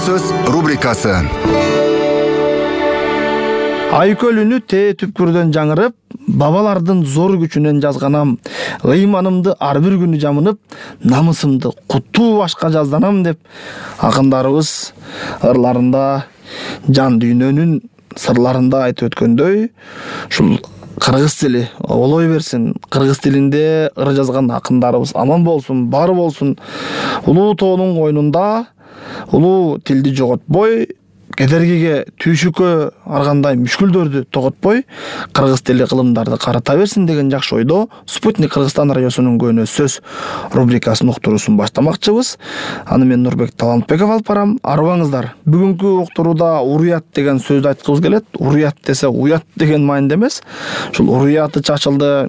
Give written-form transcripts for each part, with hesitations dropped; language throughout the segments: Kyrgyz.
сөз рубрикасы. Айкөл үнү тээ түпкүрдөн жаңырып, бабалардын зор күчүнөн жазганам. Ыйманымды ар бир күнү жамынып, намысымды куттуу башка жазданам деп акындарыбыз ырларында жан дүйнөнүн сырларында айтып өткөндөй, ушул кыргыз тили олой берсин. Кыргыз тилинде ыр жазган акындарыбыз аман болсун, бар болсун. Улуу тоонун койнунда улуу тилди жоготпой, кедергиге, түйшүккө аргандай мүшкүлдөрдү тоготпой, кыргыз тили кылымдарды карата берсин деген жакшы ойдо Спутник Кыргызстан радиосунун көөнө сөз рубрикасынын уктуруусун баштамакчыбыз. Аны мен Нурбек Талантбеков алып барам. Арыбаңыздар. Бүгүнкү уктурууда уруят деген сөздү айткыбыз келет. Уруят десе уят деген маанинде эмес. Ушул уруяты чачылды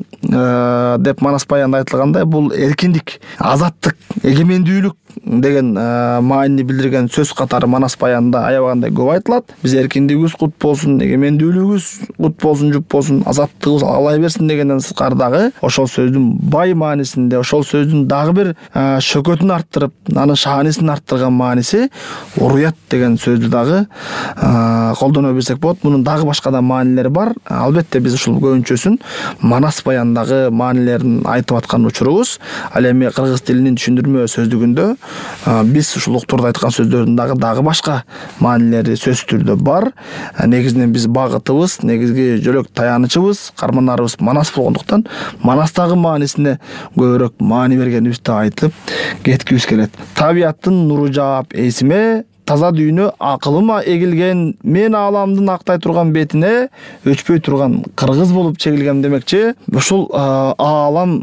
деп Манас баянда айтылгандай, бул эркиндик, азаттык, эгемендүүлүк деген маанини билдирген сөз катары Манас баянда аябагандай көп айтылат. Биз эркиндигибиз кут болсун, эгемендүүлүгүбүз кут болсун, жуп болсун, азаттыгыбыз алай берсин дегенден сырткары дагы ошол сөздүн бай маанисинде, ошол сөздүн дагы бир шөкөтүн арттырып, анын шаанисин арттырган мааниси уруят деген сөздү дагы колдоно берсек болот. Мунун дагы башка да маанилери бар. Албетте биз ушул көбүнчөсүн Манас баяндагы маанилерин айтып аткан учурубуз. Ал эми кыргыз тилинин түшүндүрмө сөздүгүндө биз ушул уктурда айткан сөздөрдүн дагы башка маанилери сөзсүз түрдө бар. Негизинен биз багытыбыз, негизги жөлөк таянычыбыз, карманарыбыз Манас болгондуктан Манастагы маанисине көбүрөөк маани бергенибизди айтып кеткибиз келет. Табияттын нуру жаап эсиме, таза дүйнө акылыма эгилген, мен ааламдын актай турган бетине өчпөй турган кыргыз болуп чегилгем демекчи. Ушул аалам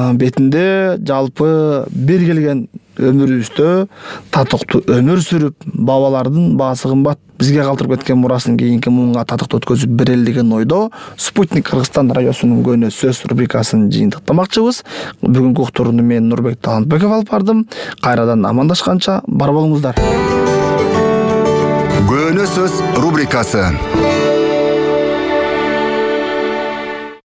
бетинде жалпы бир келген өмүрүбүздө татыктуу өмүр сүрүп, бабалардын баасы кымбат бизге калтырып кеткен мурасын кийинки муунга татыктуу өткөзүп берели деген ойдо Спутник Кыргызстан радиосунун көөнө сөз рубрикасын жыйынтыктамакчыбыз. Бүгүнкү уктурууну мен Нурбек Талантбеков алып бардым. Кайрадан амандашканча бар болуңуздар. Көөнө сөз рубрикасы.